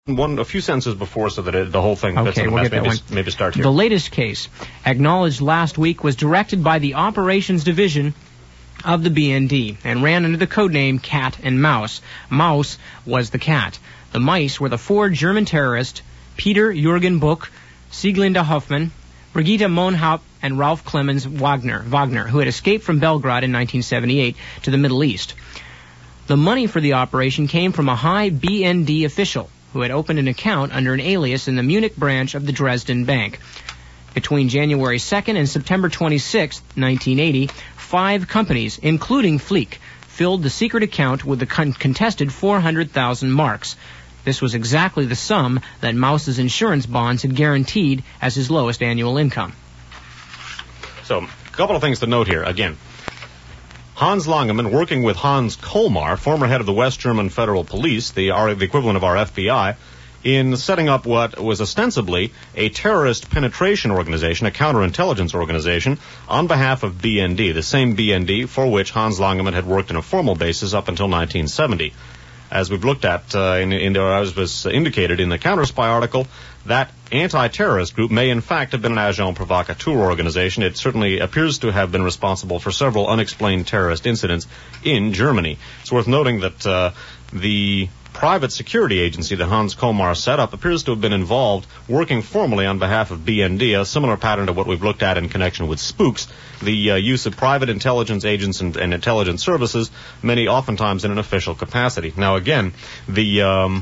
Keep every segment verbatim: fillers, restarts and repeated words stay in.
one a few sentences before so that it, the whole thing fits okay, in the we'll mess. get that maybe, one. maybe start here. The latest case, acknowledged last week, was directed by the Operations Division of the B N D and ran under the codename Cat and Mouse. Mouse was the cat. The mice were the four German terrorists, Peter Jürgen Buch, Sieglinde Hoffmann, Brigitte Monhaupt, and Ralph Clemens Wagner, Wagner, who had escaped from Belgrade in nineteen seventy-eight to the Middle East. The money for the operation came from a high B N D official who had opened an account under an alias in the Munich branch of the Dresden Bank. Between January second and September twenty-sixth, nineteen eighty, five companies, including Flick, filled the secret account with the con- contested four hundred thousand marks. This was exactly the sum that Mouse's insurance bonds had guaranteed as his lowest annual income. So, a couple of things to note here. Again, Hans Langemann, working with Hans Colmar, former head of the West German Federal Police, the, our, the equivalent of our F B I, in setting up what was ostensibly a terrorist penetration organization, a counterintelligence organization, on behalf of B N D, the same B N D for which Hans Langemann had worked on a formal basis up until nineteen seventy. As we've looked at, uh, in, in, as was indicated in the Counterspy article, that anti-terrorist group may in fact have been an agent provocateur organization. It certainly appears to have been responsible for several unexplained terrorist incidents in Germany. It's worth noting that uh, the private security agency that Hans Colmar set up appears to have been involved working formally on behalf of B N D, a similar pattern to what we've looked at in connection with spooks, the uh, use of private intelligence agents and, and intelligence services, many oftentimes in an official capacity. Now, again, the um,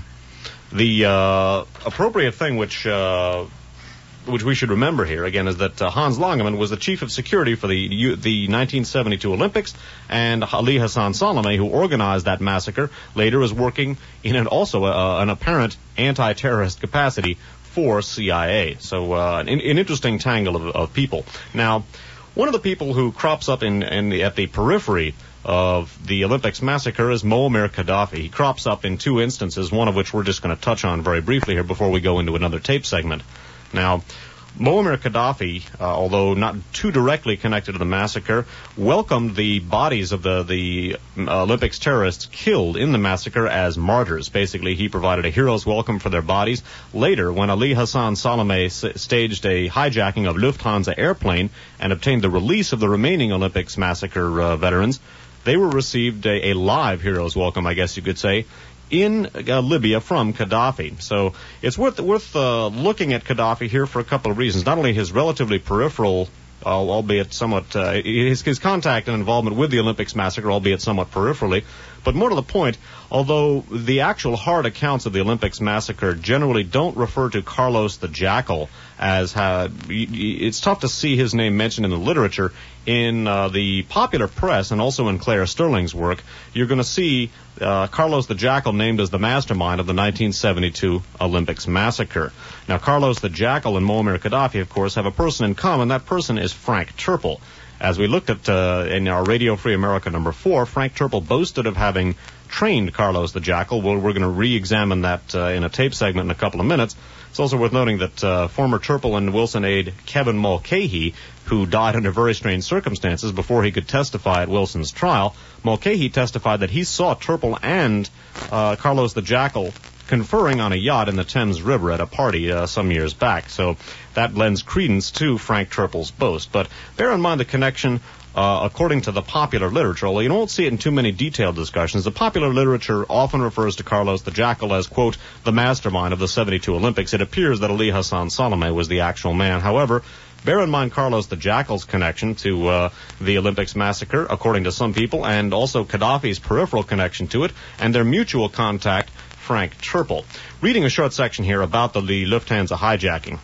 the uh, appropriate thing which uh, which we should remember here, again, is that uh, Hans Langemann was the chief of security for the the nineteen seventy-two Olympics, and Ali Hassan Salameh, who organized that massacre, later was working in an also uh, an apparent anti-terrorist capacity for C I A. So uh, an, an interesting tangle of, of people. Now, one of the people who crops up in, in the, at the periphery of the Olympics massacre is Muammar Gaddafi. He crops up in two instances, one of which we're just going to touch on very briefly here before we go into another tape segment. Now, Muammar Gaddafi, uh, although not too directly connected to the massacre, welcomed the bodies of the, the uh, Olympics terrorists killed in the massacre as martyrs. Basically, he provided a hero's welcome for their bodies. Later, when Ali Hassan Salameh s- staged a hijacking of Lufthansa airplane and obtained the release of the remaining Olympics massacre uh, veterans, they were received a, a live hero's welcome, I guess you could say, in uh, Libya from Gaddafi. So it's worth worth uh, looking at Gaddafi here for a couple of reasons. Not only his relatively peripheral, uh, albeit somewhat, uh, his, his contact and involvement with the Olympics massacre, albeit somewhat peripherally, but more to the point, although the actual hard accounts of the Olympics massacre generally don't refer to Carlos the Jackal, as uh, it's tough to see his name mentioned in the literature. In uh, the popular press and also in Claire Sterling's work, you're going to see uh, Carlos the Jackal named as the mastermind of the nineteen seventy-two Olympics massacre. Now, Carlos the Jackal and Muammar Gaddafi, of course, have a person in common. That person is Frank Turple. As we looked at uh, in our Radio Free America number four, Frank Turple boasted of having trained Carlos the Jackal. Well, we're going to re-examine that uh, in a tape segment in a couple of minutes. It's also worth noting that uh, former Turple and Wilson aide Kevin Mulcahy, who died under very strange circumstances before he could testify at Wilson's trial, Mulcahy testified that he saw Turple and uh, Carlos the Jackal conferring on a yacht in the Thames River at a party uh, some years back. So that lends credence to Frank Turple's boast. But bear in mind the connection, uh, according to the popular literature, although you won't see it in too many detailed discussions, the popular literature often refers to Carlos the Jackal as, quote, the mastermind of the seventy-two Olympics. It appears that Ali Hassan Salameh was the actual man. However, bear in mind Carlos the Jackal's connection to uh, the Olympics massacre, according to some people, and also Gaddafi's peripheral connection to it, and their mutual contact, Frank Turple. Reading a short section here about the, the Lufthansa hijacking.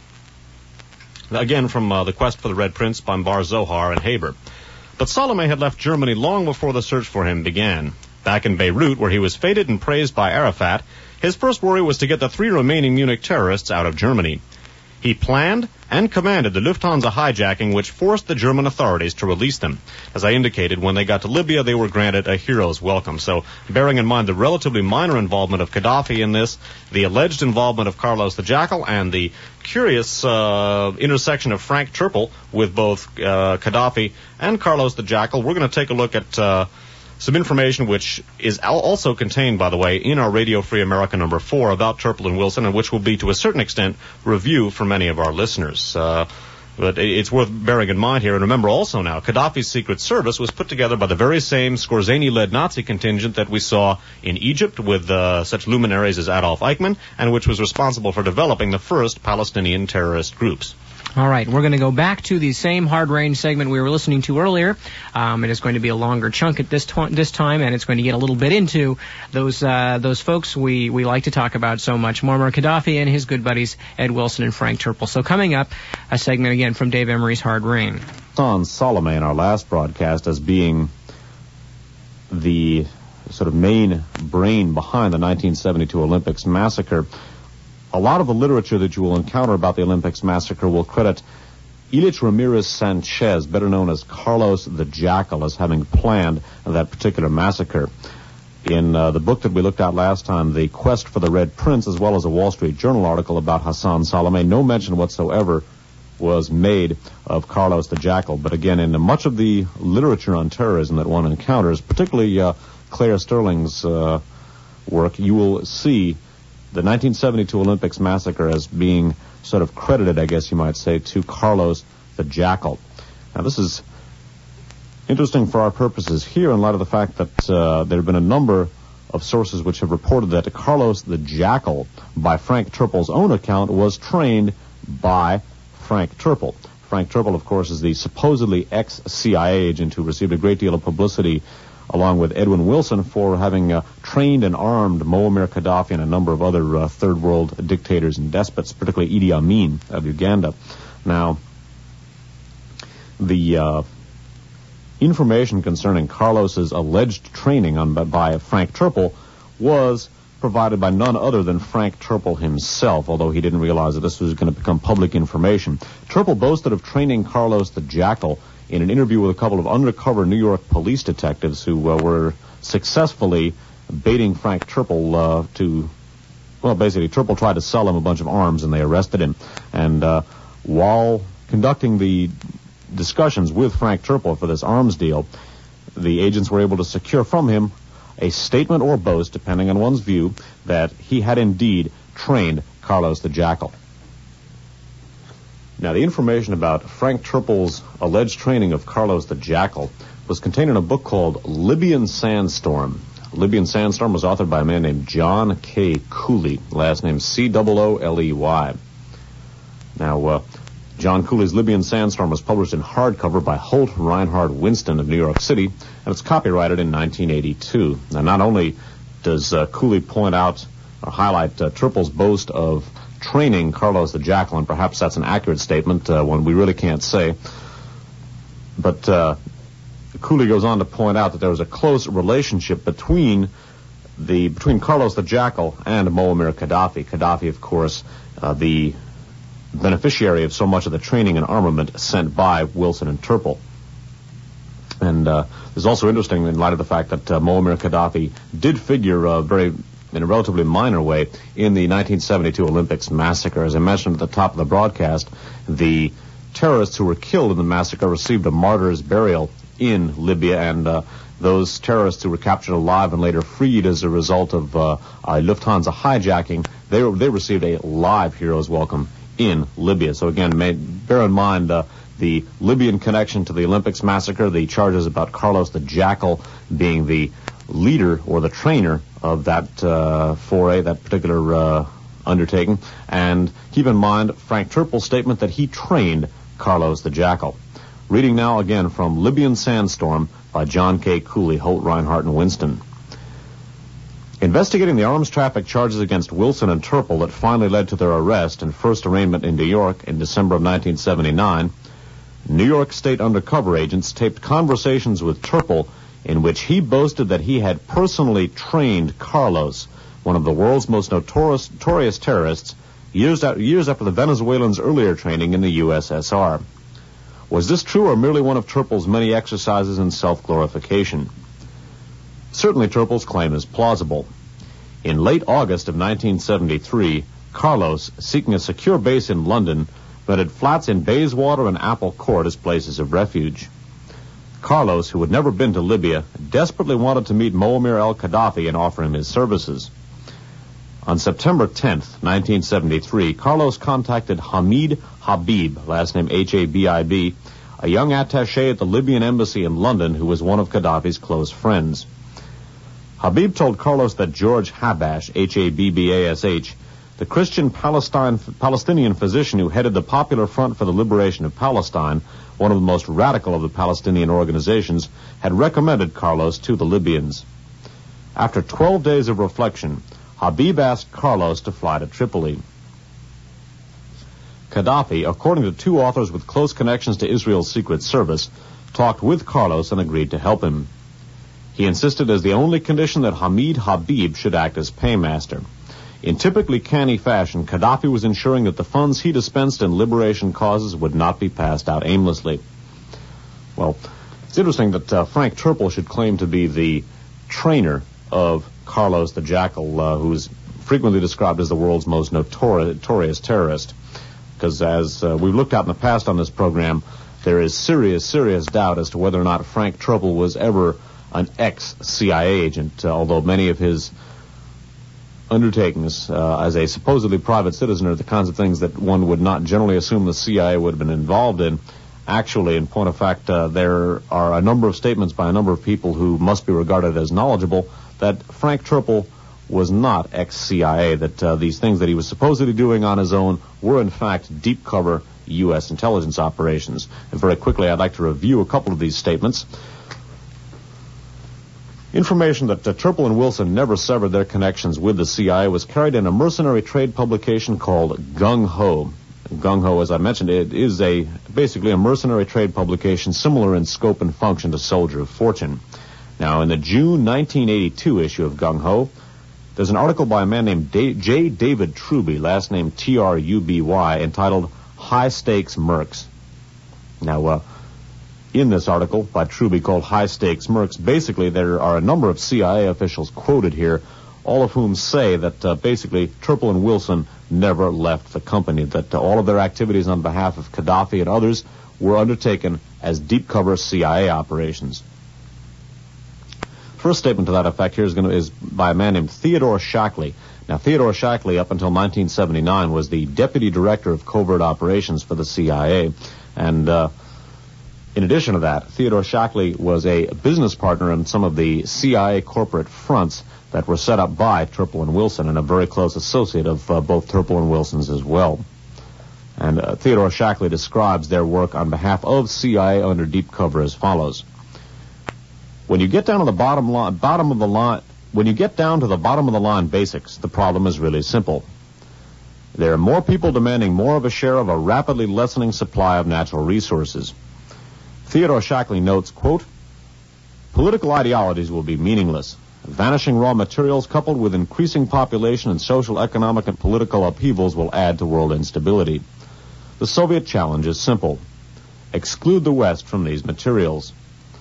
Again, from uh, The Quest for the Red Prince by Bar Zohar and Haber. But Salameh had left Germany long before the search for him began. Back in Beirut, where he was feted and praised by Arafat, his first worry was to get the three remaining Munich terrorists out of Germany. He planned and commanded the Lufthansa hijacking, which forced the German authorities to release them. As I indicated, when they got to Libya, they were granted a hero's welcome. So, bearing in mind the relatively minor involvement of Gaddafi in this, the alleged involvement of Carlos the Jackal, and the curious uh, intersection of Frank Turple with both uh, Gaddafi and Carlos the Jackal, we're going to take a look at uh, some information which is al- also contained, by the way, in our Radio Free America number four about Turple and Wilson, and which will be, to a certain extent, review for many of our listeners. Uh, But it's worth bearing in mind here. And remember also now, Gaddafi's Secret Service was put together by the very same Skorzeny-led Nazi contingent that we saw in Egypt with uh, such luminaries as Adolf Eichmann, and which was responsible for developing the first Palestinian terrorist groups. All right, we're going to go back to the same hard-range segment we were listening to earlier. Um, it is going to be a longer chunk at this, to- this time, and it's going to get a little bit into those uh, those folks we, we like to talk about so much, Muammar Gaddafi and his good buddies Ed Wilson and Frank Turple. So coming up, a segment again from Dave Emery's Hard Rain. On Salome in our last broadcast as being the sort of main brain behind the nineteen seventy-two Olympics massacre. A lot of the literature that you will encounter about the Olympics massacre will credit Ilich Ramirez Sanchez, better known as Carlos the Jackal, as having planned that particular massacre. In uh, the book that we looked at last time, The Quest for the Red Prince, as well as a Wall Street Journal article about Hassan Salome, no mention whatsoever was made of Carlos the Jackal. But again, in much of the literature on terrorism that one encounters, particularly uh, Claire Sterling's uh, work, you will see the nineteen seventy-two Olympics massacre as being sort of credited, I guess you might say, to Carlos the Jackal. Now, this is interesting for our purposes here in light of the fact that uh, there have been a number of sources which have reported that Carlos the Jackal, by Frank Turple's own account, was trained by Frank Turple. Frank Turple, of course, is the supposedly ex-C I A agent who received a great deal of publicity along with Edwin Wilson for having uh, trained and armed Muammar Gaddafi and a number of other uh, third world dictators and despots, particularly Idi Amin of Uganda. Now, the uh, information concerning Carlos's alleged training on, by Frank Turple was provided by none other than Frank Turple himself, although he didn't realize that this was going to become public information. Turple boasted of training Carlos the Jackal in an interview with a couple of undercover New York police detectives who uh, were successfully baiting Frank Turple uh, to, well, basically, Turple tried to sell him a bunch of arms, and they arrested him. And uh, while conducting the discussions with Frank Turple for this arms deal, the agents were able to secure from him a statement or boast, depending on one's view, that he had indeed trained Carlos the Jackal. Now, the information about Frank Turple's alleged training of Carlos the Jackal was contained in a book called Libyan Sandstorm. Libyan Sandstorm was authored by a man named John K. Cooley, last name C O O L E Y. Now, uh, John Cooley's Libyan Sandstorm was published in hardcover by Holt Reinhard Winston of New York City, and it's copyrighted in nineteen eighty-two. Now, not only does uh, Cooley point out or highlight uh, Turple's boast of training Carlos the Jackal, and perhaps that's an accurate statement, uh, one we really can't say. But uh, Cooley goes on to point out that there was a close relationship between the between Carlos the Jackal and Muammar Gaddafi. Gaddafi, of course, uh, the beneficiary of so much of the training and armament sent by Wilson and Turple. And uh, it's also interesting in light of the fact that uh, Muammar Gaddafi did figure uh, very in a relatively minor way in the nineteen seventy-two Olympics massacre. As I mentioned at the top of the broadcast, the terrorists who were killed in the massacre received a martyr's burial in Libya, and uh, those terrorists who were captured alive and later freed as a result of uh, a Lufthansa hijacking, they, they received a live hero's welcome in Libya. So again, may, bear in mind uh, the Libyan connection to the Olympics massacre, the charges about Carlos the Jackal being the leader or the trainer of that uh, foray, that particular uh, undertaking. And keep in mind Frank Turple's statement that he trained Carlos the Jackal. Reading now again from Libyan Sandstorm by John K. Cooley, Holt, Reinhart, and Winston. Investigating the arms traffic charges against Wilson and Turple that finally led to their arrest and first arraignment in New York in December of nineteen seventy-nine, New York State undercover agents taped conversations with Turple in which he boasted that he had personally trained Carlos, one of the world's most notorious, notorious terrorists, years, out, years after the Venezuelans' earlier training in the U S S R. Was this true or merely one of Turple's many exercises in self-glorification? Certainly Turple's claim is plausible. In late August of nineteen seventy-three, Carlos, seeking a secure base in London, rented flats in Bayswater and Apple Court as places of refuge. Carlos, who had never been to Libya, desperately wanted to meet Muammar al-Gaddafi and offer him his services. On September tenth, nineteen seventy-three, Carlos contacted Hamid Habib, last name H A B I B, a young attaché at the Libyan embassy in London who was one of Gaddafi's close friends. Habib told Carlos that George Habash, H A B B A S H, the Christian Palestine, Palestinian physician who headed the Popular Front for the Liberation of Palestine, one of the most radical of the Palestinian organizations, had recommended Carlos to the Libyans. After twelve days of reflection, Habib asked Carlos to fly to Tripoli. Gaddafi, according to two authors with close connections to Israel's Secret Service, talked with Carlos and agreed to help him. He insisted as the only condition that Hamid Habib should act as paymaster. In typically canny fashion, Gaddafi was ensuring that the funds he dispensed in liberation causes would not be passed out aimlessly. Well, it's interesting that uh, Frank Turple should claim to be the trainer of Carlos the Jackal, uh, who's frequently described as the world's most notori- notorious terrorist. Because as uh, we've looked at in the past on this program, there is serious, serious doubt as to whether or not Frank Turple was ever an ex-C I A agent, uh, although many of his undertakings uh, as a supposedly private citizen are the kinds of things that one would not generally assume the C I A would have been involved in. Actually, in point of fact, uh, there are a number of statements by a number of people who must be regarded as knowledgeable that Frank Turple was not ex-C I A, that uh, these things that he was supposedly doing on his own were in fact deep cover U S intelligence operations. And very quickly, I'd like to review a couple of these statements. Information that uh, Turple and Wilson never severed their connections with the C I A was carried in a mercenary trade publication called Gung Ho. Gung Ho, as I mentioned, it is a basically a mercenary trade publication similar in scope and function to Soldier of Fortune. Now, in the June nineteen eighty-two issue of Gung Ho, there's an article by a man named da- J. David Truby, last name T R U B Y, entitled High Stakes Mercs. Now, uh, in this article by Truby called High Stakes Mercs, basically there are a number of C I A officials quoted here, all of whom say that uh, basically Turple and Wilson never left the company, that uh, all of their activities on behalf of Gaddafi and others were undertaken as deep cover C I A operations. First statement to that effect here is, going to, is by a man named Theodore Shackley. Now, Theodore Shackley, up until nineteen seventy-nine, was the deputy director of covert operations for the C I A, and uh, in addition to that, Theodore Shackley was a business partner in some of the C I A corporate fronts that were set up by Turple and Wilson, and a very close associate of uh, both Turple and Wilson's as well. And uh, Theodore Shackley describes their work on behalf of C I A under deep cover as follows. When you get down to the bottom line, bottom of the line, when you get down to the bottom of the line basics, the problem is really simple. There are more people demanding more of a share of a rapidly lessening supply of natural resources. Theodore Shackley notes, quote, political ideologies will be meaningless. Vanishing raw materials coupled with increasing population and social, economic, and political upheavals will add to world instability. The Soviet challenge is simple. Exclude the West from these materials.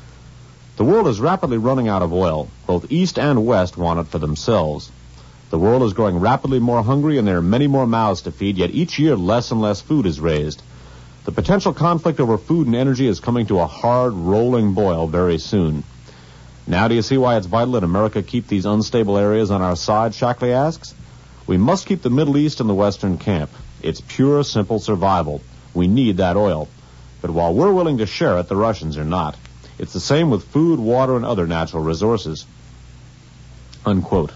The world is rapidly running out of oil. Both East and West want it for themselves. The world is growing rapidly more hungry, and there are many more mouths to feed, yet each year less and less food is raised. The potential conflict over food and energy is coming to a hard, rolling boil very soon. Now do you see why it's vital that America keep these unstable areas on our side, Shackley asks? We must keep the Middle East in the Western camp. It's pure, simple survival. We need that oil. But while we're willing to share it, the Russians are not. It's the same with food, water, and other natural resources. Unquote.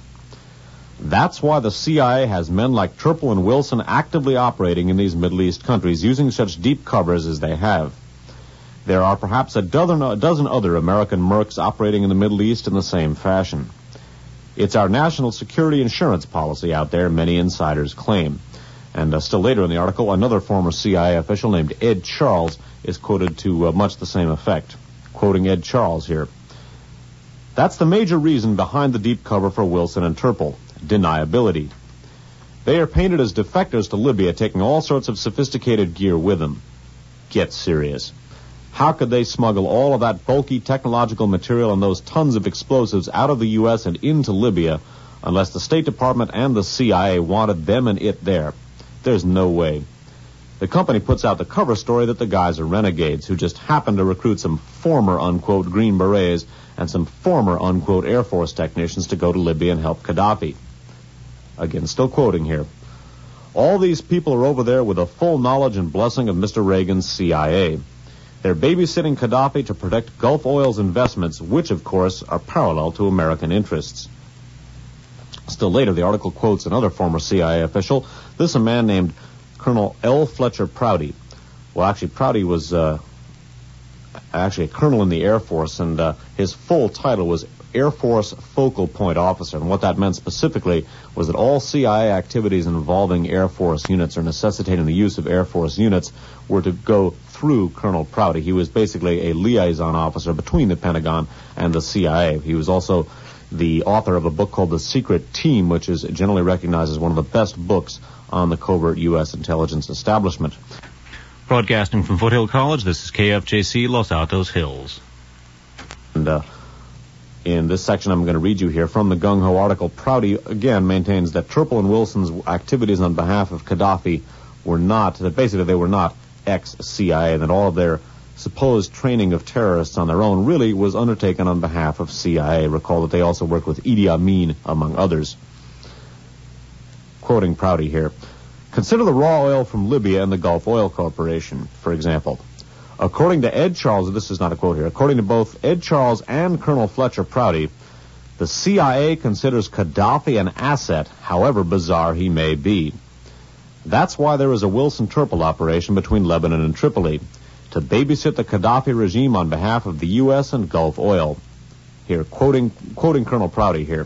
That's why the C I A has men like Turple and Wilson actively operating in these Middle East countries using such deep covers as they have. There are perhaps a dozen, a dozen other American mercs operating in the Middle East in the same fashion. It's our national security insurance policy out there, many insiders claim. And uh, still later in the article, another former C I A official named Ed Charles is quoted to uh, much the same effect. Quoting Ed Charles here. That's the major reason behind the deep cover for Wilson and Turple. Deniability. They are painted as defectors to Libya, taking all sorts of sophisticated gear with them. Get serious. How could they smuggle all of that bulky technological material and those tons of explosives out of the U S and into Libya unless the State Department and the C I A wanted them and it there? There's no way. The company puts out the cover story that the guys are renegades who just happen to recruit some former, unquote, Green Berets and some former, unquote, Air Force technicians to go to Libya and help Gaddafi. Again, still quoting here. All these people are over there with the full knowledge and blessing of Mister Reagan's C I A. They're babysitting Gaddafi to protect Gulf Oil's investments, which, of course, are parallel to American interests. Still later, the article quotes another former C I A official, this a man named Colonel L. Fletcher Prouty. Well, actually, Prouty was uh, actually a colonel in the Air Force, and uh, his full title was Air Force Focal Point Officer. And what that meant specifically was that all C I A activities involving Air Force units or necessitating the use of Air Force units were to go through Colonel Prouty. He was basically a liaison officer between the Pentagon and the C I A. He was also the author of a book called The Secret Team, which is generally recognized as one of the best books on the covert U S intelligence establishment. Broadcasting from Foothill College, this is K F J C Los Altos Hills. And uh, in this section I'm going to read you here from the Gung Ho article, Prouty again maintains that Turple and Wilson's activities on behalf of Gaddafi were not, that basically they were not ex-C I A, and that all of their supposed training of terrorists on their own really was undertaken on behalf of C I A. Recall that they also worked with Idi Amin, among others. Quoting Prouty here, consider the raw oil from Libya and the Gulf Oil Corporation, for example. According to Ed Charles, this is not a quote here, according to both Ed Charles and Colonel Fletcher Prouty, the C I A considers Gaddafi an asset, however bizarre he may be. That's why there is a Wilson Turple operation between Lebanon and Tripoli, to babysit the Gaddafi regime on behalf of the U S and Gulf Oil. Here, quoting, quoting Colonel Prouty here.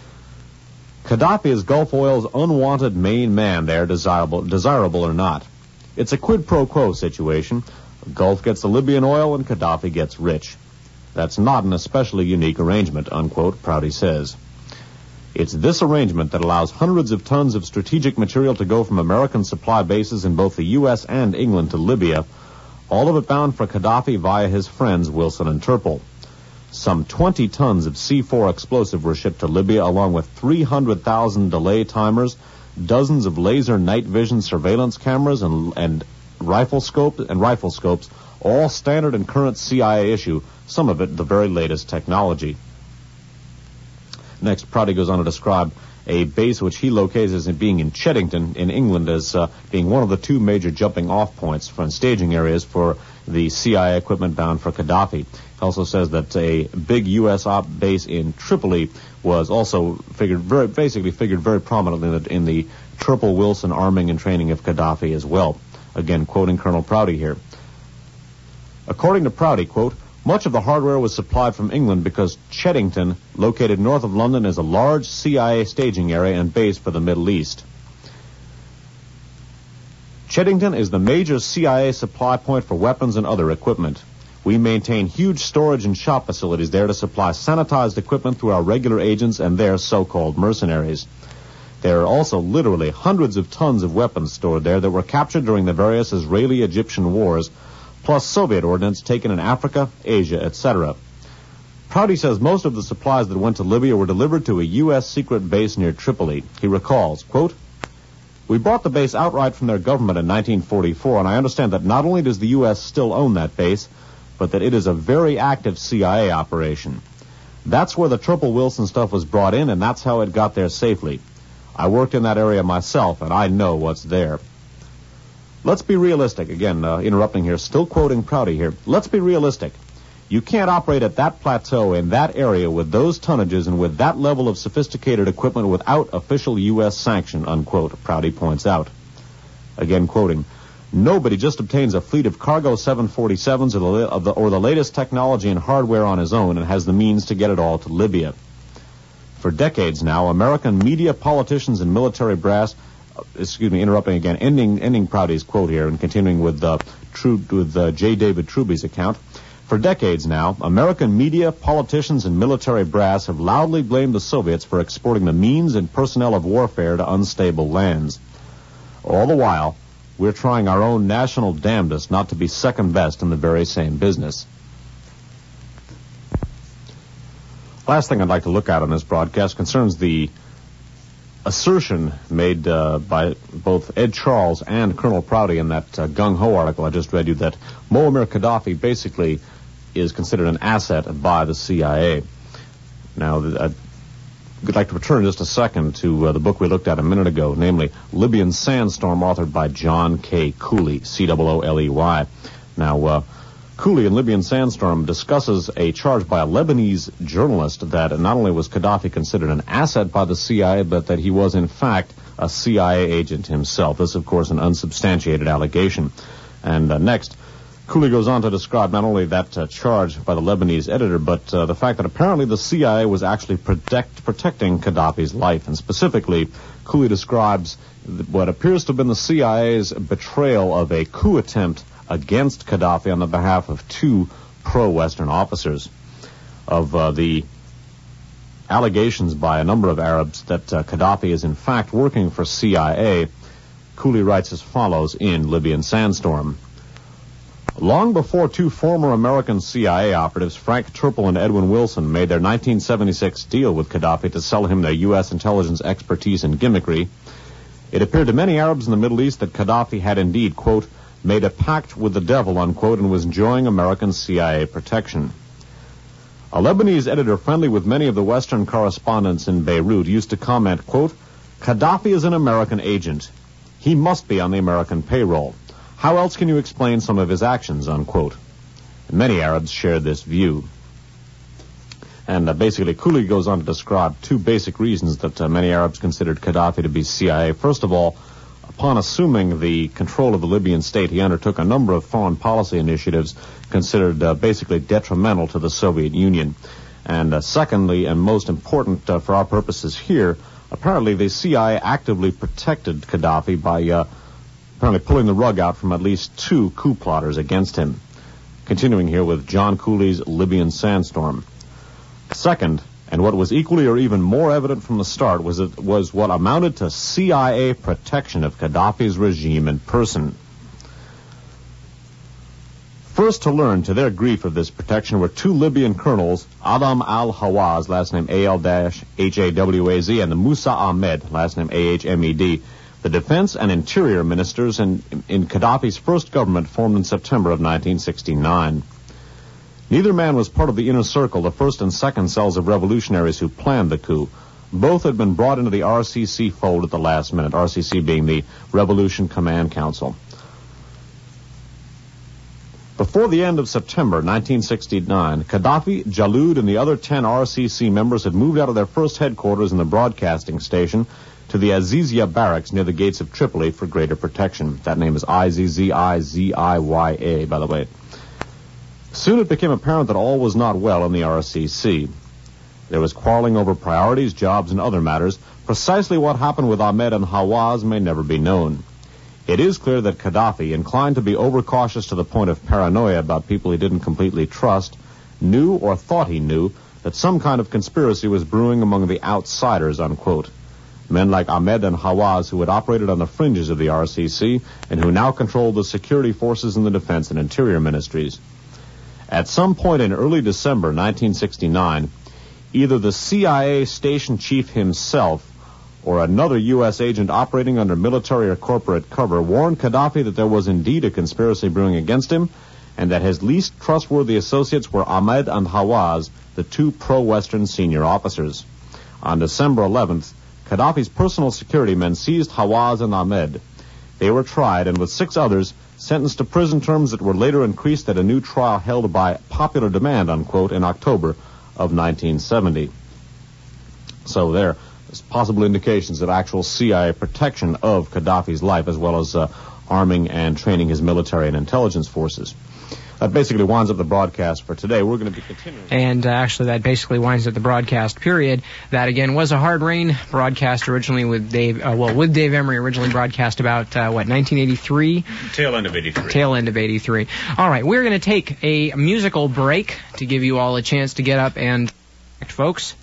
Gaddafi is Gulf Oil's unwanted main man there, desirable, desirable or not. It's a quid pro quo situation. Gulf gets the Libyan oil and Gaddafi gets rich. That's not an especially unique arrangement, unquote, Prouty says. It's this arrangement that allows hundreds of tons of strategic material to go from American supply bases in both the U S and England to Libya, all of it bound for Gaddafi via his friends Wilson and Turple. Some twenty tons of C four explosive were shipped to Libya, along with three hundred thousand delay timers, dozens of laser night vision surveillance cameras, and, and rifle scope and rifle scopes, all standard and current C I A issue, some of it the very latest technology. Next, Prouty goes on to describe a base which he locates as being in Cheddington in England as uh, being one of the two major jumping-off points for staging areas for the C I A equipment bound for Gaddafi. He also says that a big U S op base in Tripoli was also figured very, basically figured very prominently in the, in the Turple Wilson arming and training of Gaddafi as well. Again, quoting Colonel Prouty here. According to Prouty, quote, much of the hardware was supplied from England because Cheddington, located north of London, is a large C I A staging area and base for the Middle East. Cheddington is the major C I A supply point for weapons and other equipment. We maintain huge storage and shop facilities there to supply sanitized equipment through our regular agents and their so-called mercenaries. There are also literally hundreds of tons of weapons stored there that were captured during the various Israeli-Egyptian wars, plus Soviet ordnance taken in Africa, Asia, et cetera. Prouty says most of the supplies that went to Libya were delivered to a U S secret base near Tripoli. He recalls, quote, we bought the base outright from their government in nineteen forty-four, and I understand that not only does the U S still own that base, but that it is a very active C I A operation. That's where the Turple Wilson stuff was brought in, and that's how it got there safely. I worked in that area myself, and I know what's there. Let's be realistic. Again, uh, interrupting here, still quoting Prouty here. Let's be realistic. You can't operate at that plateau in that area with those tonnages and with that level of sophisticated equipment without official U S sanction, unquote, Prouty points out. Again, quoting, nobody just obtains a fleet of cargo seven forty-sevens or the, of the, or the latest technology and hardware on his own and has the means to get it all to Libya. For decades now, American media, politicians, and military brass excuse me, interrupting again, ending ending Prouty's quote here and continuing with uh, True, with uh, J. David Truby's account. For decades now, American media, politicians, and military brass have loudly blamed the Soviets for exporting the means and personnel of warfare to unstable lands. All the while, we're trying our own national damnedest not to be second best in the very same business. Last thing I'd like to look at on this broadcast concerns the assertion made uh, by both Ed Charles and Colonel Prouty in that uh, gung-ho article I just read you that Muammar Gaddafi basically is considered an asset by the C I A. Now, I'd like to return just a second to uh, the book we looked at a minute ago, namely Libyan Sandstorm, authored by John K. Cooley, C O O L E Y. Now, uh, Cooley in Libyan Sandstorm discusses a charge by a Lebanese journalist that not only was Gaddafi considered an asset by the C I A, but that he was, in fact, a C I A agent himself. This, of course, an unsubstantiated allegation. And uh, next, Cooley goes on to describe not only that uh, charge by the Lebanese editor, but uh, the fact that apparently the C I A was actually protect, protecting Gaddafi's life. And specifically, Cooley describes what appears to have been the C I A's betrayal of a coup attempt against Gaddafi on the behalf of two pro-Western officers. Of uh, the allegations by a number of Arabs that uh, Gaddafi is in fact working for C I A, Cooley writes as follows in Libyan Sandstorm. Long before two former American C I A operatives, Frank Turple and Edwin Wilson, made their nineteen seventy-six deal with Gaddafi to sell him their U S intelligence expertise and gimmickry, it appeared to many Arabs in the Middle East that Gaddafi had indeed, quote, made a pact with the devil, unquote, and was enjoying American C I A protection. A Lebanese editor friendly with many of the Western correspondents in Beirut used to comment, quote, Gaddafi is an American agent. He must be on the American payroll. How else can you explain some of his actions, unquote? Many Arabs shared this view. And uh, basically, Cooley goes on to describe two basic reasons that uh, many Arabs considered Gaddafi to be C I A. First of all, upon assuming the control of the Libyan state, he undertook a number of foreign policy initiatives considered uh, basically detrimental to the Soviet Union. And uh, secondly, and most important uh, for our purposes here, apparently the C I A actively protected Gaddafi by uh, apparently pulling the rug out from at least two coup plotters against him. Continuing here with John Cooley's Libyan Sandstorm. Second, and what was equally or even more evident from the start was it was what amounted to C I A protection of Gaddafi's regime in person. First to learn to their grief of this protection were two Libyan colonels, Adam al-Hawaz, last name A L H A W A Z, and the Musa Ahmed, last name A H M E D, the defense and interior ministers in, in Gaddafi's first government formed in September of nineteen sixty-nine. Neither man was part of the inner circle, the first and second cells of revolutionaries who planned the coup. Both had been brought into the R C C fold at the last minute, R C C being the Revolution Command Council. Before the end of September nineteen sixty-nine, Gaddafi, Jaloud, and the other ten R C C members had moved out of their first headquarters in the broadcasting station to the Azizia barracks near the gates of Tripoli for greater protection. That name is I Z Z I Z I Y A, by the way. Soon it became apparent that all was not well in the R C C. There was quarreling over priorities, jobs, and other matters. Precisely what happened with Ahmed and Hawaz may never be known. It is clear that Gaddafi, inclined to be overcautious to the point of paranoia about people he didn't completely trust, knew or thought he knew that some kind of conspiracy was brewing among the outsiders, unquote. Men like Ahmed and Hawaz, who had operated on the fringes of the R C C and who now controlled the security forces in the defense and interior ministries. At some point in early December nineteen sixty-nine, either the C I A station chief himself or another U S agent operating under military or corporate cover warned Gaddafi that there was indeed a conspiracy brewing against him and that his least trustworthy associates were Ahmed and Hawaz, the two pro-Western senior officers. On December eleventh, Gaddafi's personal security men seized Hawaz and Ahmed. They were tried and with six others sentenced to prison terms that were later increased at a new trial held by popular demand, unquote, in October of nineteen seventy. So there is possible indications of actual C I A protection of Gaddafi's life, as well as uh, arming and training his military and intelligence forces. That basically winds up the broadcast for today. We're going to be continuing. And uh, actually, that basically winds up the broadcast period. That, again, was a Hard Rain broadcast originally with Dave, uh, well, with Dave Emery, originally broadcast about, uh, what, nineteen eighty-three? Tail end of eighty-three. Tail end of eighty-three. All right, we're going to take a musical break to give you all a chance to get up and, folks. That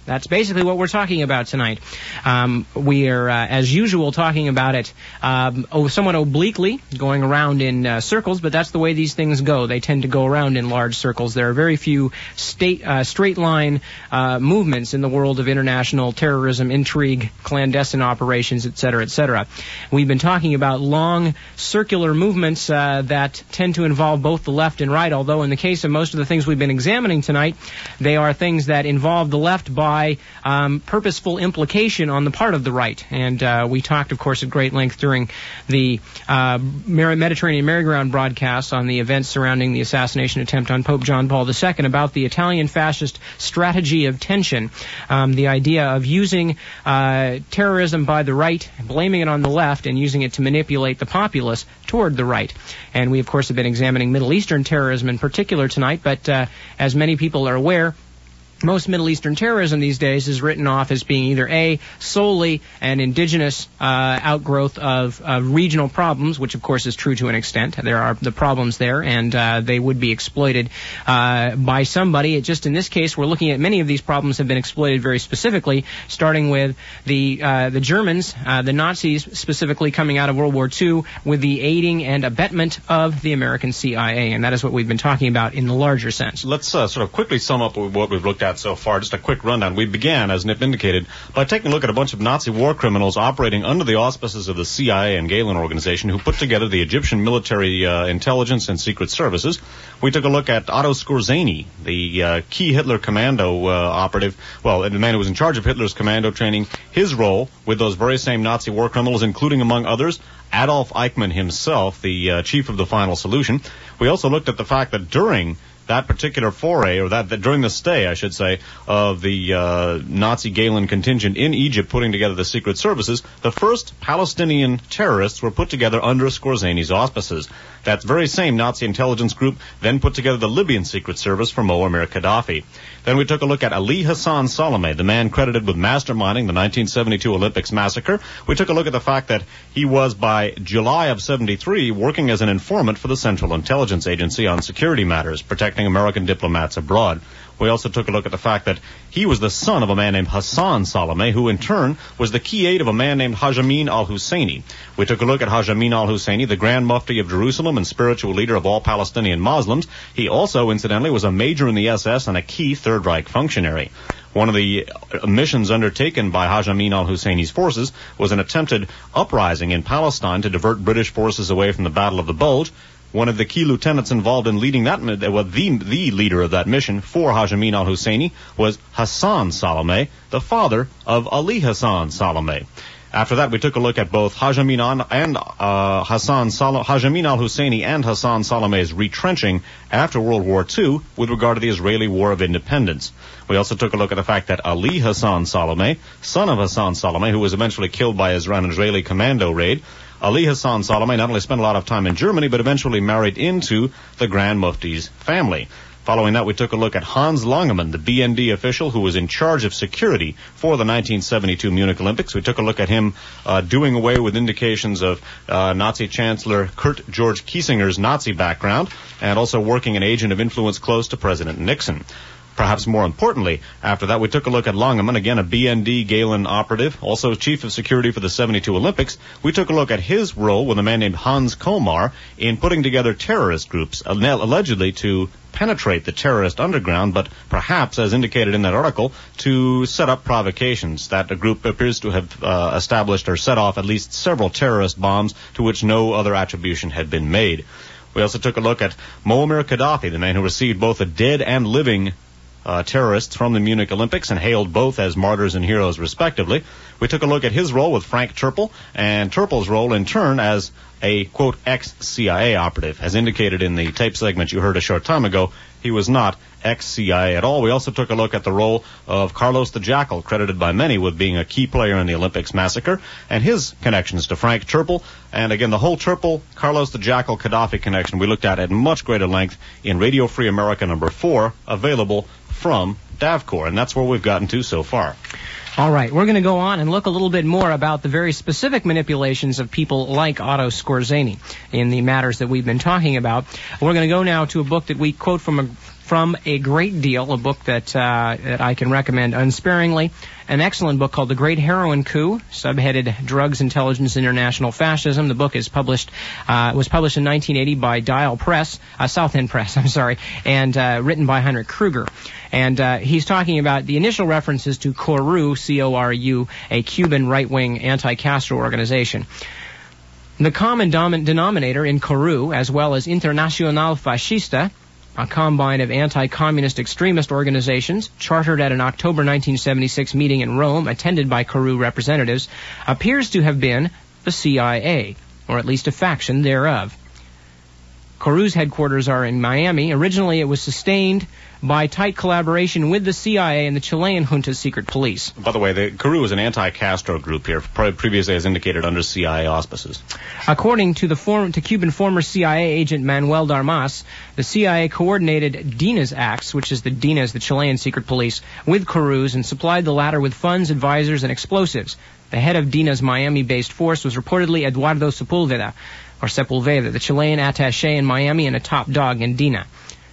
That's basically what we're talking about tonight. Um, we are, uh, as usual, talking about it um, oh, somewhat obliquely, going around in uh, circles, but that's the way these things go. They tend to go around in large circles. There are very few state, uh, straight line uh, movements in the world of international terrorism, intrigue, clandestine operations, et cetera, et cetera. We've been talking about long circular movements uh, that tend to involve both the left and right, although in the case of most of the things we've been examining tonight, they are things that involve the left by um, purposeful implication on the part of the right. And uh, we talked, of course, at great length during the uh, Mediterranean Merry-Go-Round broadcast on the events surrounding the assassination attempt on Pope John Paul the Second about the Italian fascist strategy of tension, um, the idea of using uh, terrorism by the right, blaming it on the left, and using it to manipulate the populace toward the right. And we, of course, have been examining Middle Eastern terrorism in particular tonight, but uh, as many people are aware, most Middle Eastern terrorism these days is written off as being either A, solely an indigenous uh, outgrowth of, of regional problems, which of course is true to an extent. There are the problems there, and uh, they would be exploited uh, by somebody. It just in this case, we're looking at many of these problems have been exploited very specifically, starting with the uh, the Germans, uh, the Nazis specifically coming out of World War Two, with the aiding and abetment of the American C I A, and that is what we've been talking about in the larger sense. Let's uh, sort of quickly sum up what we've looked at so far. Just a quick rundown. We began, as Nip indicated, by taking a look at a bunch of Nazi war criminals operating under the auspices of the C I A and Gehlen organization, who put together the Egyptian military uh, intelligence and secret services. We took a look at Otto Skorzeny, the uh, key Hitler commando uh, operative, well, the man who was in charge of Hitler's commando training, his role with those very same Nazi war criminals, including, among others, Adolf Eichmann himself, the uh, chief of the Final Solution. We also looked at the fact that during that particular foray, or that, that during the stay, I should say, of the uh, Nazi Gehlen contingent in Egypt putting together the secret services, the first Palestinian terrorists were put together under Skorzeny's auspices. That very same Nazi intelligence group then put together the Libyan secret service for Muammar Gaddafi. Then we took a look at Ali Hassan Salameh, the man credited with masterminding the nineteen seventy-two Olympics massacre. We took a look at the fact that he was, by July of seventy-three, working as an informant for the Central Intelligence Agency on security matters, protecting American diplomats abroad. We also took a look at the fact that he was the son of a man named Hassan Salameh, who in turn was the key aide of a man named Haj Amin al-Husseini. We took a look at Haj Amin al-Husseini, the Grand Mufti of Jerusalem and spiritual leader of all Palestinian Muslims. He also, incidentally, was a major in the S S and a key Third Reich functionary. One of the missions undertaken by Haj Amin al-Husseini's forces was an attempted uprising in Palestine to divert British forces away from the Battle of the Bulge. One of the key lieutenants involved in leading that, well, the, the leader of that mission for Haj Amin al-Husseini was Hassan Salameh, the father of Ali Hassan Salameh. After that, we took a look at both Haj Amin and uh, Hassan Sal- Haj Amin al-Husseini and Hassan Salameh's retrenching after World War Two with regard to the Israeli War of Independence. We also took a look at the fact that Ali Hassan Salameh, son of Hassan Salameh, who was eventually killed by an Israeli commando raid, Ali Hassan Salameh not only spent a lot of time in Germany, but eventually married into the Grand Mufti's family. Following that, we took a look at Hans Langemann, the B N D official who was in charge of security for the nineteen seventy-two Munich Olympics. We took a look at him uh, doing away with indications of uh, Nazi Chancellor Kurt George Kiesinger's Nazi background, and also working an agent of influence close to President Nixon. Perhaps more importantly, after that, we took a look at Langemann, again a B N D Gehlen operative, also chief of security for the seventy-two Olympics. We took a look at his role with a man named Hans Komar in putting together terrorist groups, allegedly to penetrate the terrorist underground, but perhaps, as indicated in that article, to set up provocations. That a group appears to have uh, established or set off at least several terrorist bombs to which no other attribution had been made. We also took a look at Muammar Gaddafi, the man who received both the dead and living Uh, terrorists from the Munich Olympics and hailed both as martyrs and heroes respectively. We took a look at his role with Frank Turpel, and Turpel's role in turn as a, quote, ex-C I A operative. As indicated in the tape segment you heard a short time ago, he was not ex-C I A at all. We also took a look at the role of Carlos the Jackal, credited by many with being a key player in the Olympics massacre, and his connections to Frank Turpel. And again, the whole Turpel, Carlos the Jackal, Gaddafi connection we looked at at much greater length in Radio Free America number four, available from Davcor, and that's where we've gotten to so far. All right, we're going to go on and look a little bit more about the very specific manipulations of people like Otto Skorzeny in the matters that we've been talking about. We're going to go now to a book that we quote from a from a great deal, a book that, uh, that I can recommend unsparingly. An excellent book called The Great Heroin Coup, subheaded Drugs, Intelligence, International Fascism. The book is published, uh, was published in nineteen eighty by Dial Press, uh, South End Press, I'm sorry, and uh, written by Heinrich Kruger. And uh, he's talking about the initial references to CORU, C O R U, a Cuban right-wing anti-Castro organization. The common dom- denominator in CORU, as well as Internacional Fascista, a combine of anti-communist extremist organizations, chartered at an October nineteen seventy-six meeting in Rome, attended by CORU representatives, appears to have been the C I A, or at least a faction thereof. CORU's headquarters are in Miami. Originally, it was sustained by tight collaboration with the C I A and the Chilean junta's secret police. By the way, the CORU is an anti-Castro group here, previously as indicated under C I A auspices. According to the form, to Cuban former C I A agent Manuel Darmas, the C I A coordinated DINA's acts, which is the DINA is the Chilean secret police, with CORU's and supplied the latter with funds, advisors, and explosives. The head of DINA's Miami-based force was reportedly Eduardo Sepulveda, or Sepulveda, the Chilean attaché in Miami and a top dog in DINA.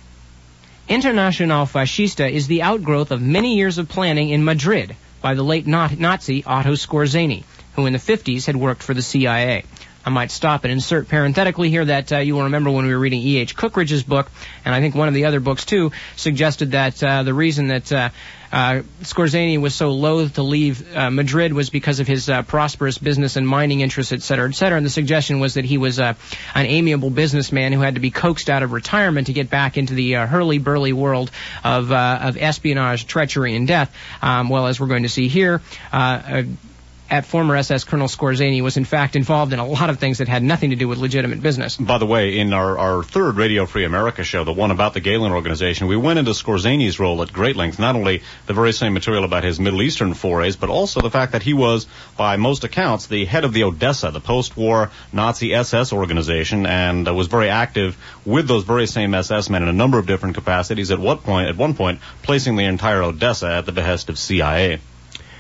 Internacional Fascista is the outgrowth of many years of planning in Madrid by the late Nazi Otto Skorzeny, who in the fifties had worked for the C I A. I might stop and insert parenthetically here that uh, you will remember when we were reading E H Cookridge's book, and I think one of the other books too, suggested that uh, the reason that uh, uh, Skorzeny was so loath to leave uh, Madrid was because of his uh, prosperous business and mining interests, et cetera, et cetera. And the suggestion was that he was uh, an amiable businessman who had to be coaxed out of retirement to get back into the uh, hurly-burly world of, uh, of espionage, treachery, and death. Um, well, as we're going to see here, uh, uh at former S S Colonel Skorzeny was in fact involved in a lot of things that had nothing to do with legitimate business. By the way, in our, our third Radio Free America show, the one about the Galen Organization, we went into Skorzeny's role at great length, not only the very same material about his Middle Eastern forays, but also the fact that he was, by most accounts, the head of the Odessa, the post-war Nazi S S organization, and uh, was very active with those very same S S men in a number of different capacities, at what point, at one point, placing the entire Odessa at the behest of C I A.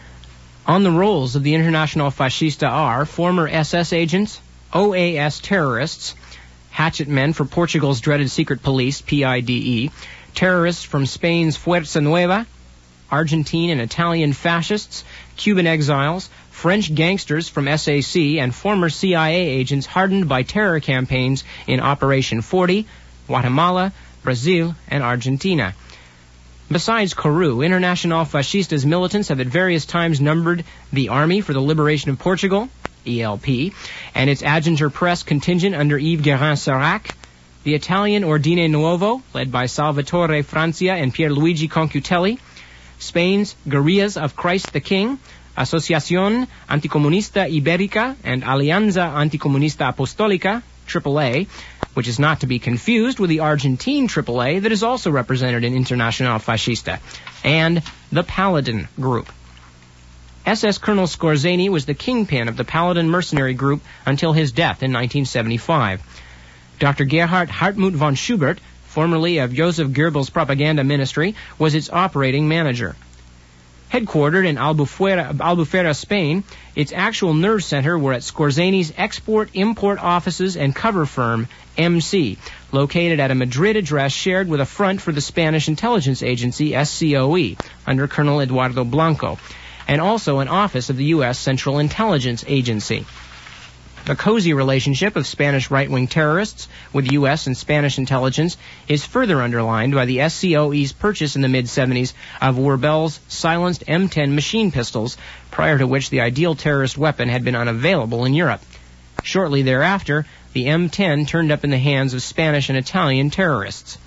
On the rolls of the International Fascista are former S S agents, O A S terrorists, hatchet men for Portugal's dreaded secret police, P I D E, terrorists from Spain's Fuerza Nueva, Argentine and Italian fascists, Cuban exiles, French gangsters from S A C, and former C I A agents hardened by terror campaigns in Operation forty, Guatemala, Brazil, and Argentina. Besides CORU, International Fascista's militants have at various times numbered the Army for the Liberation of Portugal, E L P, and its Adjutant Press contingent under Yves Guérin-Serac, the Italian Ordine Nuovo, led by Salvatore Francia and Pierluigi Concutelli, Spain's Guerrillas of Christ the King, Asociación Anticomunista Ibérica and Alianza Anticomunista Apostolica, triple A, which is not to be confused with the Argentine triple A that is also represented in Internacional Fascista, and the Paladin Group. S S Colonel Skorzeny was the kingpin of the Paladin mercenary group until his death in nineteen seventy-five. Doctor Gerhard Hartmut von Schubert, formerly of Joseph Goebbels' propaganda ministry, was its operating manager. Headquartered in Albufera, Albufera, Spain, its actual nerve center were at Skorzeny's export-import offices and cover firm, M C, located at a Madrid address shared with a front for the Spanish intelligence agency, S C O E, under Colonel Eduardo Blanco, and also an office of the U S Central Intelligence Agency. The cozy relationship of Spanish right-wing terrorists with U S and Spanish intelligence is further underlined by the S C O E's purchase in the mid-seventies of Werbel's silenced M ten machine pistols, prior to which the ideal terrorist weapon had been unavailable in Europe. Shortly thereafter, the M ten turned up in the hands of Spanish and Italian terrorists.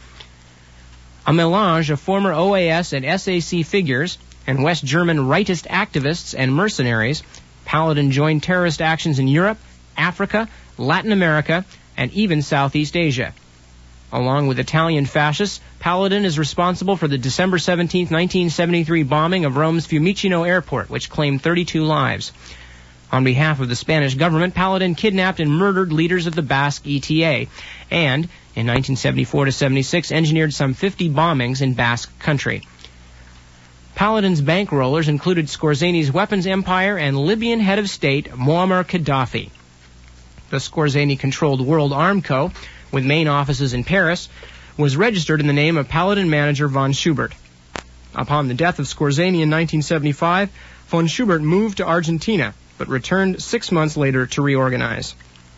A melange of former O A S and S A C figures and West German rightist activists and mercenaries, Paladin joined terrorist actions in Europe, Africa, Latin America, and even Southeast Asia. Along with Italian fascists, Paladin is responsible for the December seventeenth, nineteen seventy-three bombing of Rome's Fiumicino airport, which claimed thirty-two lives. On behalf of the Spanish government, Paladin kidnapped and murdered leaders of the Basque E T A, and, in nineteen seventy-four to seventy-six, engineered some fifty bombings in Basque country. Paladin's bankrollers included Skorzeny's weapons empire and Libyan head of state, Muammar Gaddafi. The Skorzeny-controlled World Armco, with main offices in Paris, was registered in the name of Paladin manager von Schubert. Upon the death of Skorzeny in nineteen seventy-five, von Schubert moved to Argentina, but returned six months later to reorganize.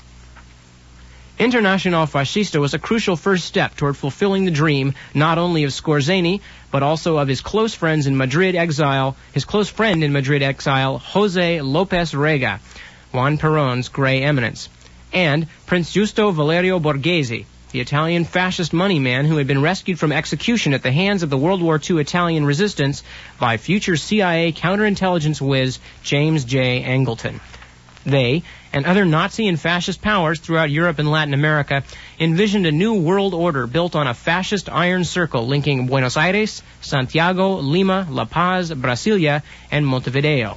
Internacional Fascista was a crucial first step toward fulfilling the dream not only of Skorzeny, but also of his close friends in Madrid exile, his close friend in Madrid exile, José López Rega, Juan Perón's Gray Eminence, and Prince Giusto Valerio Borghese, the Italian fascist money man who had been rescued from execution at the hands of the World War Two Italian resistance by future C I A counterintelligence whiz James J. Angleton. They, and other Nazi and fascist powers throughout Europe and Latin America, envisioned a new world order built on a fascist iron circle linking Buenos Aires, Santiago, Lima, La Paz, Brasilia, and Montevideo.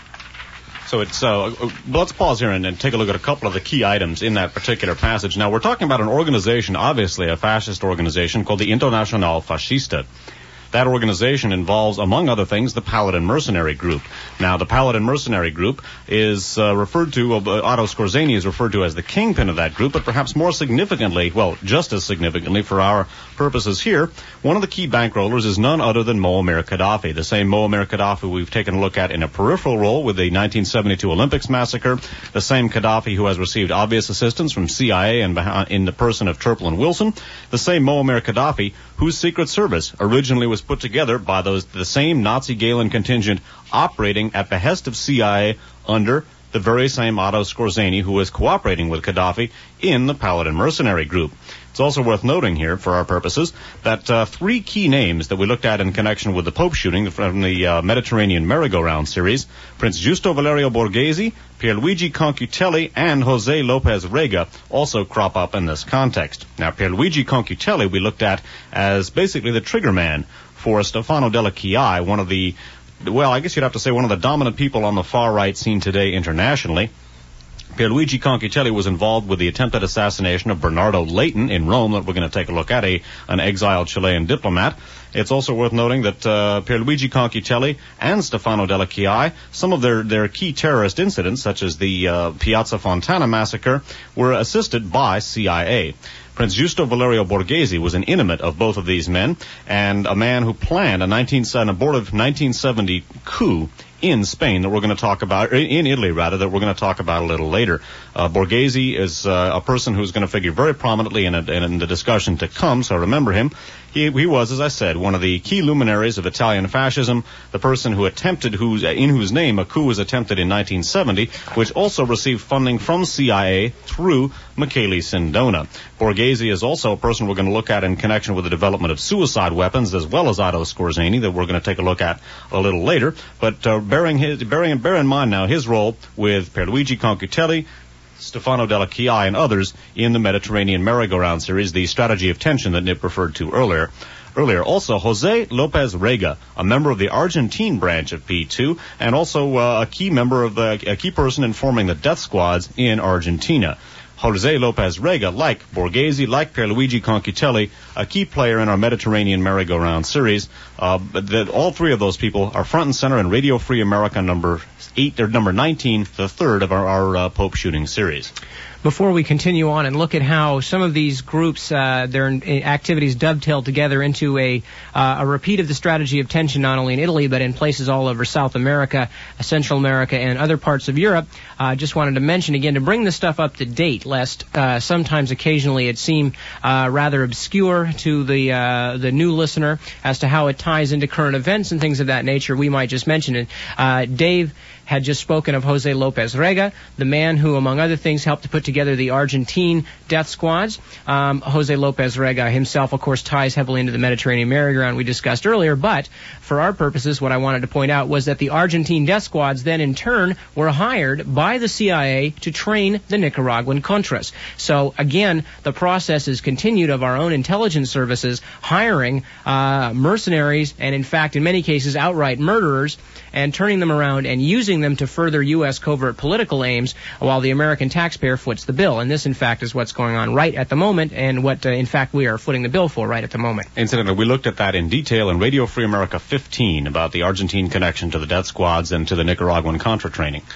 So it's uh, let's pause here and, and take a look at a couple of the key items in that particular passage. Now, we're talking about an organization, obviously a fascist organization, called the Internacional Fascista. That organization involves, among other things, the Paladin Mercenary Group. Now, the Paladin Mercenary Group is uh, referred to, uh, Otto Skorzeny is referred to as the kingpin of that group, but perhaps more significantly, well, just as significantly for our purposes here, one of the key bankrollers is none other than Muammar Gaddafi, the same Muammar Gaddafi we've taken a look at in a peripheral role with the nineteen seventy-two Olympics massacre, the same Gaddafi who has received obvious assistance from C I A and behind, in the person of Turple and Wilson, the same Muammar Gaddafi whose Secret Service originally was put together by those the same Nazi Gehlen contingent operating at behest of C I A under the very same Otto Skorzeny who was cooperating with Gaddafi in the Paladin Mercenary Group. It's also worth noting here, for our purposes, that uh, three key names that we looked at in connection with the Pope shooting from the uh, Mediterranean merry-go-round series, Prince Giusto Valerio Borghese, Pierluigi Concutelli, and José López Rega, also crop up in this context. Now, Pierluigi Concutelli we looked at as basically the trigger man for Stefano Della Chiai, one of the, well, I guess you'd have to say one of the dominant people on the far-right scene today internationally. Pierluigi Concutelli was involved with the attempted assassination of Bernardo Leighton in Rome that we're going to take a look at, a, an exiled Chilean diplomat. It's also worth noting that uh, Pierluigi Concutelli and Stefano Della Chiai, some of their, their key terrorist incidents, such as the uh, Piazza Fontana massacre, were assisted by C I A. Prince Giusto Valerio Borghese was an intimate of both of these men and a man who planned a nineteen, an abortive nineteen seventy coup in Spain that we're going to talk about, in Italy rather, that we're going to talk about a little later. Uh, Borghese is uh, a person who's going to figure very prominently in, a, in the discussion to come, so remember him. He, he was, as I said, one of the key luminaries of Italian fascism, the person who attempted, whose, in whose name a coup was attempted in nineteen seventy, which also received funding from C I A through Michele Sindona. Borghese is also a person we're going to look at in connection with the development of suicide weapons, as well as Otto Skorzeny, that we're going to take a look at a little later. But uh, bearing his, bearing, bear in mind now his role with Pierluigi Concutelli, Stefano Della Chiai, and others in the Mediterranean merry-go-round series, the strategy of tension that Nip referred to earlier. Earlier, also José López Rega, a member of the Argentine branch of P two, and also uh, a key member of the a key person in forming the death squads in Argentina. José López Rega, like Borghese, like Pierluigi Concutelli, a key player in our Mediterranean merry-go-round series. Uh, that all three of those people are front and center in Radio Free America number eight, or number nineteen, the third of our, our uh, Pope shooting series. Before we continue on and look at how some of these groups, uh, their activities dovetail together into a uh, a repeat of the strategy of tension, not only in Italy, but in places all over South America, Central America, and other parts of Europe, I uh, just wanted to mention again, to bring this stuff up to date, lest uh, sometimes occasionally it seem uh, rather obscure to the uh, the new listener as to how it ties into current events and things of that nature. We might just mention it. Uh, Dave had just spoken of José López Rega, the man who, among other things, helped to put together the Argentine death squads. Um, José López Rega himself, of course, ties heavily into the Mediterranean merry-go-round we discussed earlier, but for our purposes, what I wanted to point out was that the Argentine death squads then, in turn, were hired by the C I A to train the Nicaraguan Contras. So, again, the process is continued of our own intelligence services hiring uh, mercenaries and, in fact, in many cases, outright murderers, and turning them around and using them to further U S covert political aims while the American taxpayer foots the bill. And this, in fact, is what's going on right at the moment and what, uh, in fact, we are footing the bill for right at the moment. Incidentally, we looked at that in detail in Radio Free America fifteen about the Argentine connection to the death squads and to the Nicaraguan Contra training.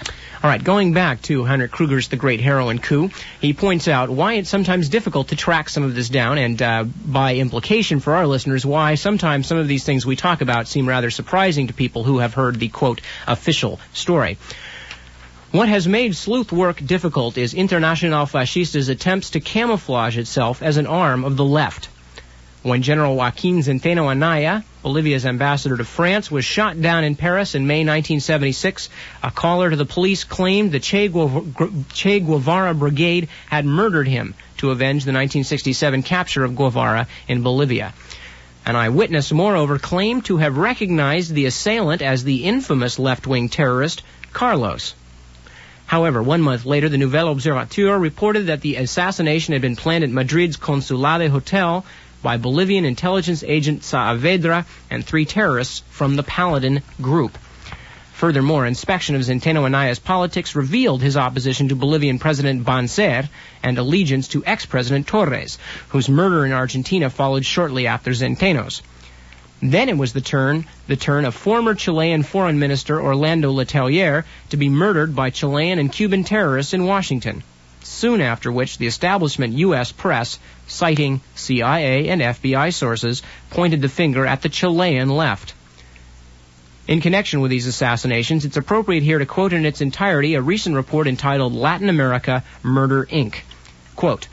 All right, going back to Heinrich Kruger's The Great Heroin Coup, he points out why it's sometimes difficult to track some of this down, and uh, by implication for our listeners, why sometimes some of these things we talk about seem rather surprising to people who have heard the, quote, official story. What has made sleuth work difficult is Internacional Fascista's attempts to camouflage itself as an arm of the left. When General Joaquin Centeno Anaya, Bolivia's ambassador to France, was shot down in Paris in May nineteen seventy-six, a caller to the police claimed the Che Guevara, che Guevara Brigade had murdered him to avenge the nineteen sixty-seven capture of Guevara in Bolivia. An eyewitness, moreover, claimed to have recognized the assailant as the infamous left-wing terrorist Carlos. However, one month later, the Nouvel Observateur reported that the assassination had been planned at Madrid's Consulade Hotel by Bolivian intelligence agent Saavedra and three terrorists from the Paladin group. Furthermore, inspection of Centeno Anaya's politics revealed his opposition to Bolivian President Banzer and allegiance to ex-President Torres, whose murder in Argentina followed shortly after Centeno's. Then it was the turn, the turn of former Chilean Foreign Minister Orlando Letelier to be murdered by Chilean and Cuban terrorists in Washington. Soon after which, the establishment U S press, citing C I A and F B I sources, pointed the finger at the Chilean left. In connection with these assassinations, it's appropriate here to quote in its entirety a recent report entitled Latin America Murder, Incorporated. Quote,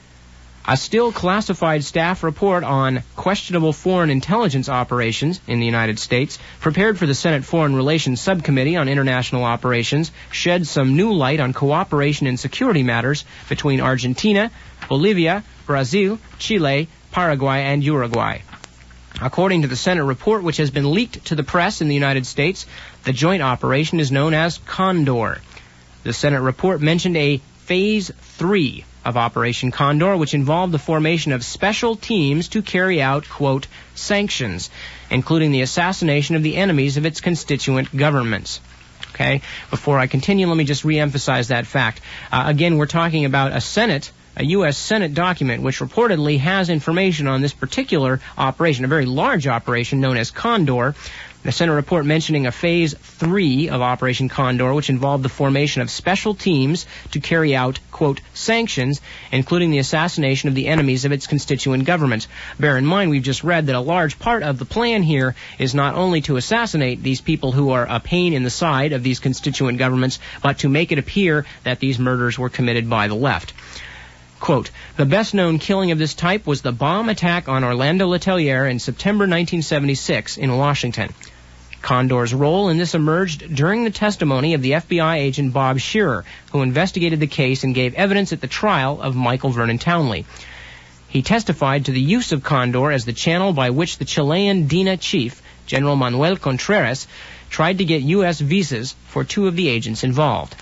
a still classified staff report on questionable foreign intelligence operations in the United States, prepared for the Senate Foreign Relations Subcommittee on International Operations, sheds some new light on cooperation in security matters between Argentina, Bolivia, Brazil, Chile, Paraguay, and Uruguay. According to the Senate report, which has been leaked to the press in the United States, the joint operation is known as Condor. The Senate report mentioned a Phase three of Operation Condor, which involved the formation of special teams to carry out, quote, sanctions, including the assassination of the enemies of its constituent governments. Okay? Before I continue, let me just reemphasize that fact. Uh, again, we're talking about a Senate, a U S Senate document, which reportedly has information on this particular operation, a very large operation known as Condor. The Senate report mentioning a Phase three of Operation Condor, which involved the formation of special teams to carry out, quote, sanctions, including the assassination of the enemies of its constituent governments. Bear in mind, we've just read that a large part of the plan here is not only to assassinate these people who are a pain in the side of these constituent governments, but to make it appear that these murders were committed by the left. Quote, the best-known killing of this type was the bomb attack on Orlando Letelier in September nineteen seventy-six in Washington. Condor's role in this emerged during the testimony of the F B I agent Bob Shearer, who investigated the case and gave evidence at the trial of Michael Vernon Townley. He testified to the use of Condor as the channel by which the Chilean DINA chief, General Manuel Contreras, tried to get U S visas for two of the agents involved.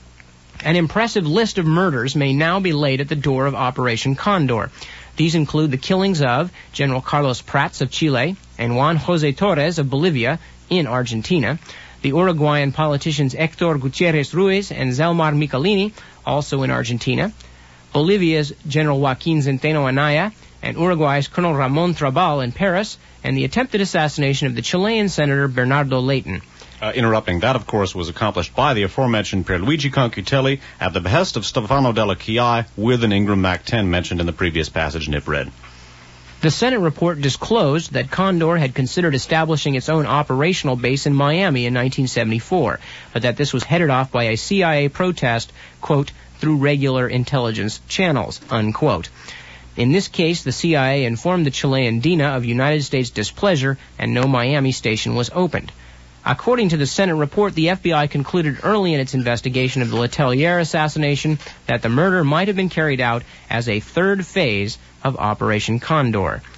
An impressive list of murders may now be laid at the door of Operation Condor. These include the killings of General Carlos Prats of Chile and Juan José Torres of Bolivia in Argentina, the Uruguayan politicians Héctor Gutiérrez Ruiz and Zelmar Michelini, also in Argentina, Bolivia's General Joaquin Centeno Anaya, and Uruguay's Colonel Ramón Trabal in Paris, and the attempted assassination of the Chilean Senator Bernardo Leighton. Uh, interrupting, that, of course, was accomplished by the aforementioned Pierluigi Conchitelli at the behest of Stefano Della Chiai with an Ingram Mac ten mentioned in the previous passage Nip read. The Senate report disclosed that Condor had considered establishing its own operational base in Miami in nineteen seventy-four, but that this was headed off by a C I A protest, quote, through regular intelligence channels, unquote. In this case, the C I A informed the Chilean DINA of United States displeasure, and no Miami station was opened. According to the Senate report, the F B I concluded early in its investigation of the Letelier assassination that the murder might have been carried out as a third phase of Operation Condor.